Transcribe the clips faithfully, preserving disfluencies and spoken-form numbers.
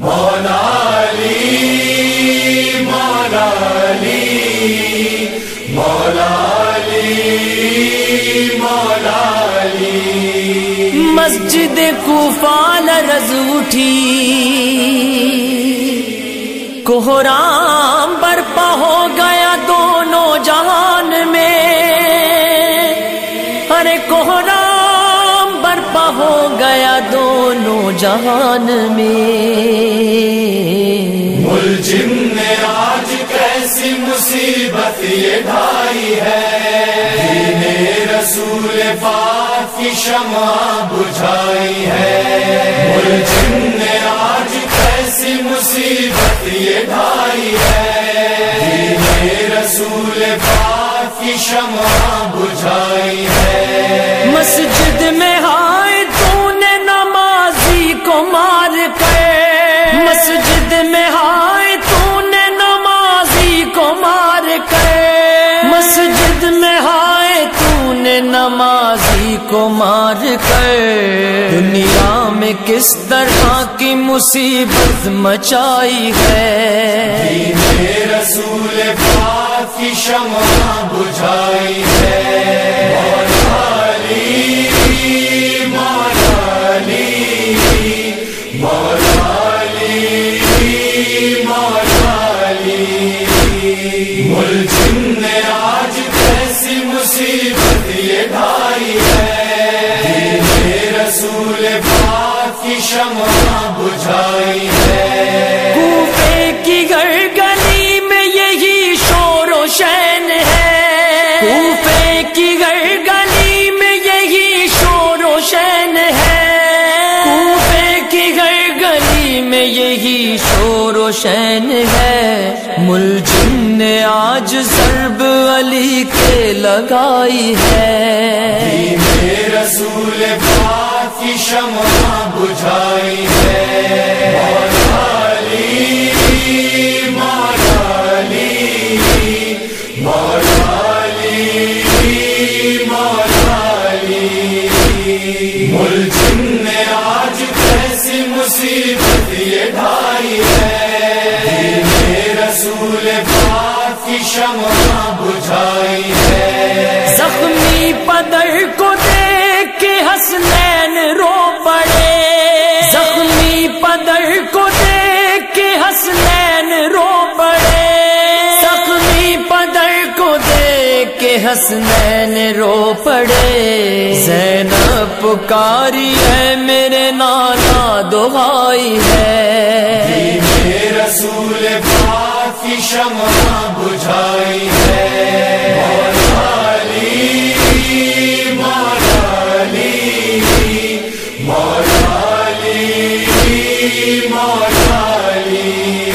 مولا علی مولا علی مولا علی مولا علی۔ مسجد کوفہ لرز اٹھی، کوہرام برپا ہو گیا دونوں جہان میں، ارے کوہرام برپا ہو گیا دونوں جہان میں۔ ملجم نے آج کیسی مصیبت یہ ڈھائی ہے، دین رسول پاک کی شمع بجھائی ہے۔ ملجم نے آج کیسی مصیبت یہ ڈھائی ہے، دین رسول پاک کی شمع بجھائی ہے۔ مسجد میں ہائے تو نے نمازی کو مار کر، مسجد میں ہائے تو نے نمازی کو مار کر، مسجد میں ہائے تو نے نمازی کو مار کر۔ دنیا میں کس طرح کی مصیبت مچائی ہے، دین رسول پاک کی شمع بجھائی ہے۔ مولا علی مولا علی مولا علی مولا علی۔ ملجم نے آج کیسی مصیبت یہ ڈھائی ہے، دین رسول پاک کی شمع بجھائی ہے۔ کوفے کی گھر گلی میں یہی شور و شین ہے، کوفے کی گھر گلی میں یہی شور و شین ہے، کوفے کی گھر گلی میں یہی شور و شین ہے۔ ملجم نے آج ضرب علی کے لگائی ہے، دین رسول پاک کی شمع بجھائی ہے۔ مولا علی مولا علی مولا علی مولا علی۔ ملجم نے آج کیسی مصیبت یہ ڈھائی ہے، دین رسول پاک کی شمع بجھائی ہے۔ زخمی پدر کو دیکھ کے حسنین رو پڑے، زخمی پدر کو دیکھ کے حسنین رو پڑے، زخمی پدر کو دیکھ کے حسنین رو پڑے۔ زینب پکاری ہے میرے نانا دعائی ہے، دین رسول پاک کی شمع بجھائی ہے۔ مولا علی مولا علی مولا علی مولا علی۔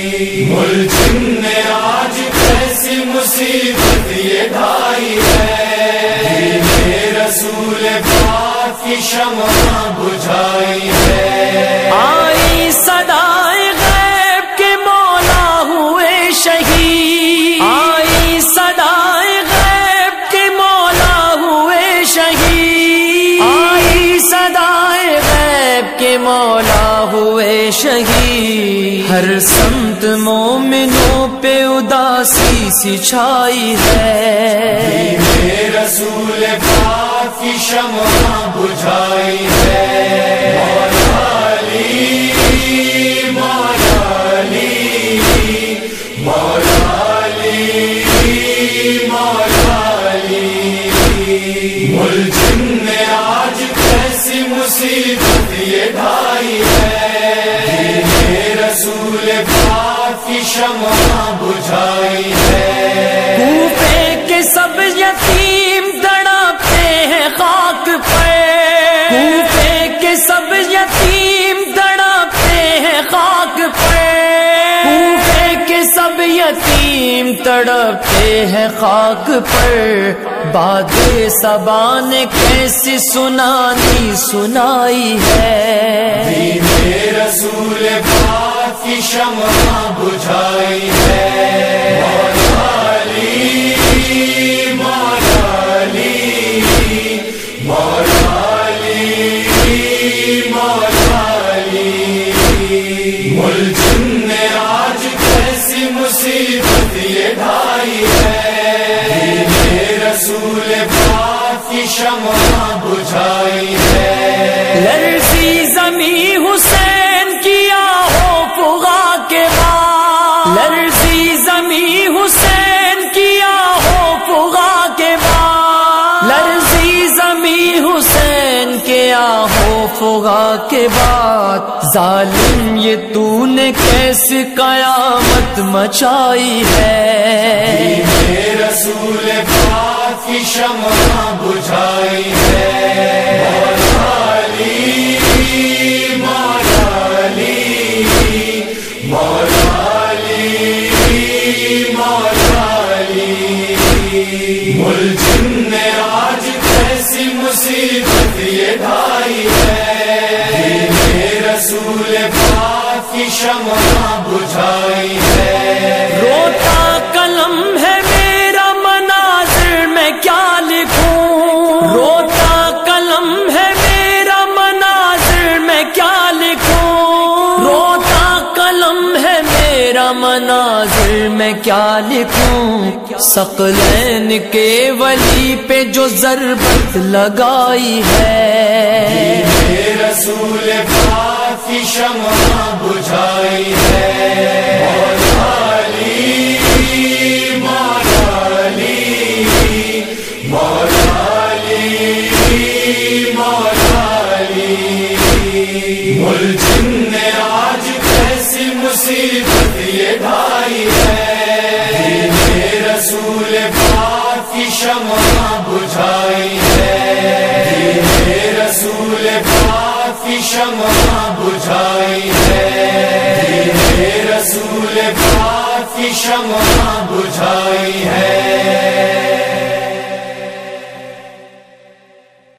ملجم نے آج کیسی مصیبت یہ ڈھائی ہے، دین رسول پاک کی شمع بجھائی ہے۔ آئی صدائے غیب کے مولا ہوئے شہید، آئی صدائے غیب کے مولا ہوئے شہید، آئی صدائے غیب کے مولا ہوئے شہید۔ ہر سمت مومنوں پہ اداسی سی چھائی ہے، دین رسول پاک کی شمع بجھائی ہے۔ مولا علی مولا علی مولا علی مولا علی۔ ملجم نے آج کیسی مصیبت یہ ڈھائی ہے، دین رسول پاک کی شمع بجھائی ہے۔ کوفے کے سب یتیم تڑپتے ہیں خاک پر، کوفے کے سب یتیم تڑپتے ہیں خاک پر، کوفے کے سب یتیم تڑپتے ہیں خاک پر۔ باد صبا نے کیسی سنانی سنائی ہے، دین رسول پاک کی شمع بجھائی ہے۔ مولا علی مولا علی مولا علی مولا علی۔ ہوگا کے بعد ظالم یہ تو نے کیسے قیامت مچائی ہے رسول پاک کی شمع بجھائی ہے مولا علی مولا علی مولا علی مولا علی ملزم نے آج کیسی مصیبت یہ ڈھائی ہے رسول پاک کی شمع بجھائی ہے روتا قلم ہے میرا مناظر میں کیا لکھوں روتا قلم ہے میرا مناظر میں کیا لکھوں روتا قلم ہے میرا مناظر میں کیا لکھوں ثقلین کے ولی پہ جو ضربت لگائی ہے رسول پاک کی شمع بجھائی ہے مولا علی مولا علی مولا علی مولا علی ملزم نے آج کیسی مصیبت یہ ڈھائی ہے رسول پاک کی شمع بجھائی ہے رسول پاک کی شمع بجھائی ہے رسول پاک کی شمع بجھائی